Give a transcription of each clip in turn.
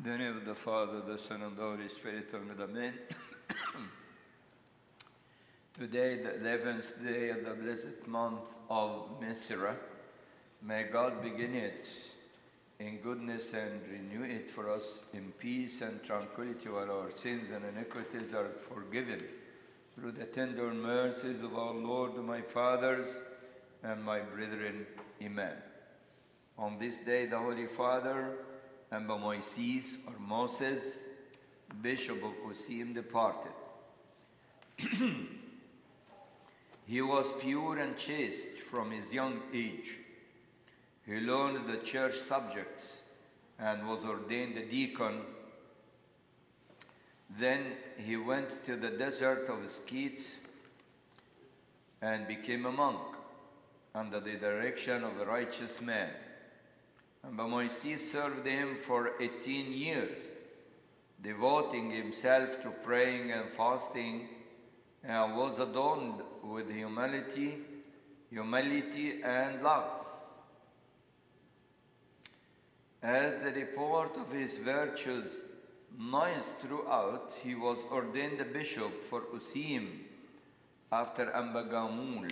the name of the Father, the Son, and the Holy Spirit, amen. Today, the 11th day of the blessed month of Mesera. May God begin it in goodness and renew it for us in peace and tranquility, while our sins and iniquities are forgiven through the tender mercies of our Lord, my fathers and my brethren. Amen. On this day, the Holy Father, Amba Moises or Moses, Bishop of Usim, departed. He was pure and chaste from his young age. He learned the church subjects and was ordained a deacon. Then he went to the desert of Sketes and became a monk under the direction of a righteous man. And Moises served him for 18 years, devoting himself to praying and fasting, and was adorned with humility and love. As the report of his virtues noised throughout, he was ordained a bishop for Usim after Ambagamul.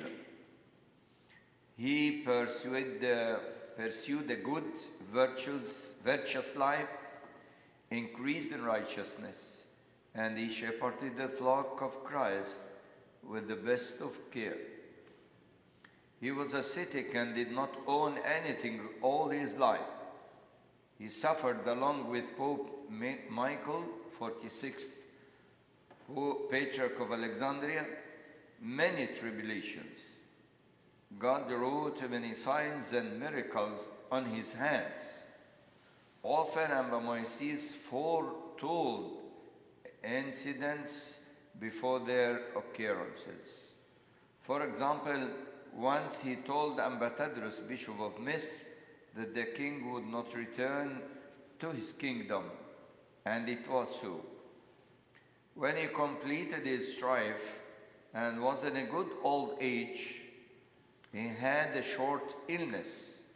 He pursued a good, virtuous life, increased in righteousness, and he shepherded the flock of Christ with the best of care. He was ascetic and did not own anything all his life. He suffered along with Pope Michael, 46th Patriarch of Alexandria, many tribulations. God wrought many signs and miracles on his hands. Often Moises foretold incidents before their occurrences. For example, once he told Ambatadrus, Bishop of Misr, that the king would not return to his kingdom, and it was so. When he completed his strife and was in a good old age, he had a short illness.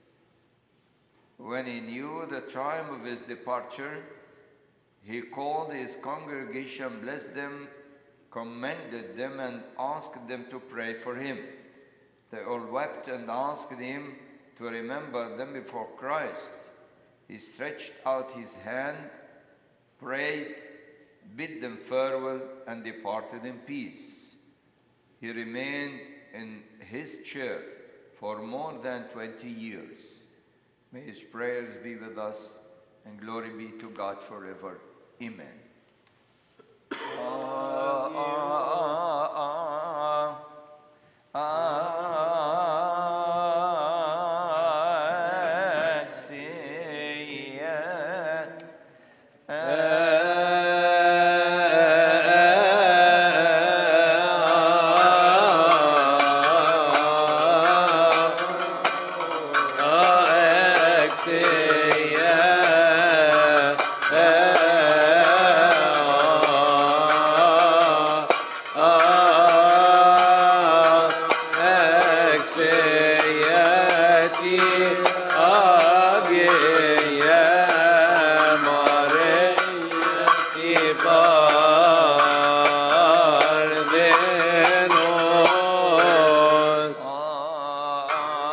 When he knew the time of his departure, he called his congregation, blessed them, commended them, and asked them to pray for him. They all wept and asked him to remember them before Christ. He stretched out his hand, prayed, bid them farewell, and departed in peace. He remained in his chair for more than 20 years. May his prayers be with us, and glory be to God forever. Amen.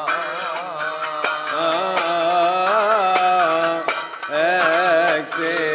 Say